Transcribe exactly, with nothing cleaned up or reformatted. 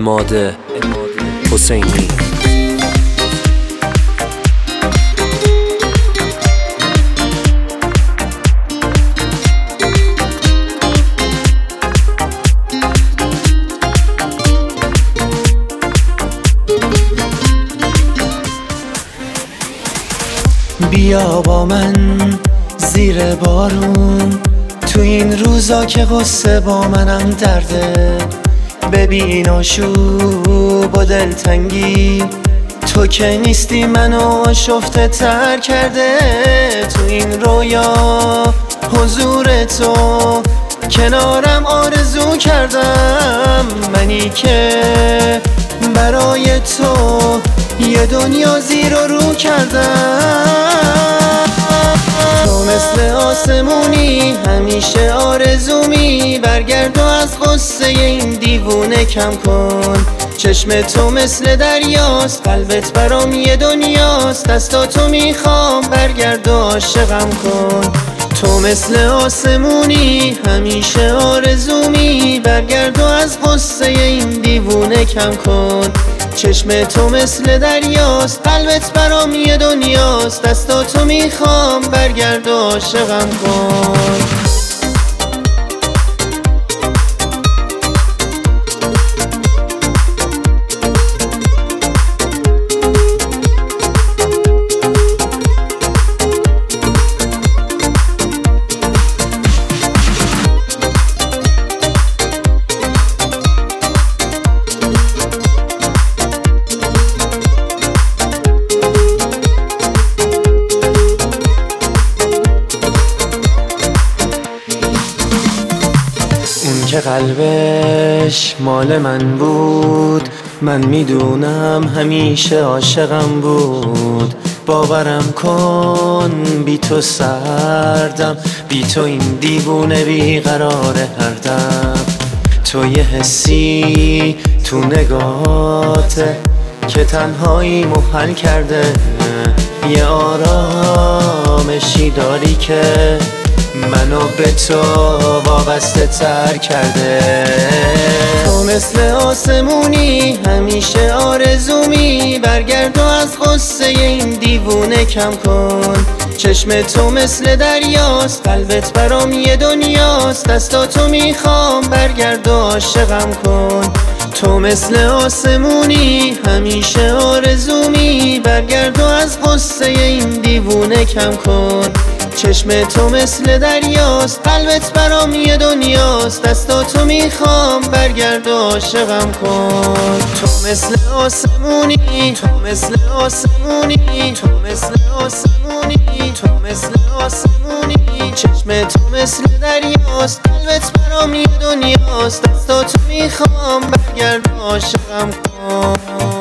اماده حسینی. بیا با من زیر بارون، تو این روزا که غصه با منم درده. ببین آشوب و دلتنگی، تو که نیستی منو آشفته تر کرده. تو این رویا حضور تو کنارم آرزو کردم، منی که برای تو یه دنیا زیر و رو کردم. تو مثل آسمونی همیشه آرزومی، برگرد و از غصه این دیوونه کم کن. چشم تو مثل دریاست، قلبت برام یه دنیاست. دستاتو میخوام برگرد و عاشقم کن. تو مثل آسمونی همیشه آرزومی، برگرد و از غصه این دیوونه کم کن. چشم تو مثل دریاست، قلبت برام یه دنیاست. دستاتو میخوام برگرد و عاشقم کن. که قلبش مال من بود، من میدونم همیشه عاشقم بود. باورم کن بی تو سردم، بی تو این دیوونه بیقراره هر دم. تو یه حسی تو نگاهته که تنهایی محل کرده، یه آرامشی داری که منو به تو وابسته تر کرده. تو مثل آسمونی همیشه آرزومی، برگرد و از غصه این دیوونه کم کن. چشم تو مثل دریاست، قلبت برام یه دنیاست. دستاتو میخوام برگرد و عاشقم کن. تو مثل آسمونی همیشه آرزومی، برگرد و از غصه این دیوونه کم کن. چشم تو مثل دریاست، قلبت برام یه دنیاست. دستاتو میخوام برگرد و عاشقم کن. تو مثل آسمونی، تو مثل آسمونی، تو مثل آسمونی، تو مثل آسمونی. چشم تو مثل دریاست، قلبت برام یه دنیاست. دستاتو میخوام برگرد و عاشقم کن.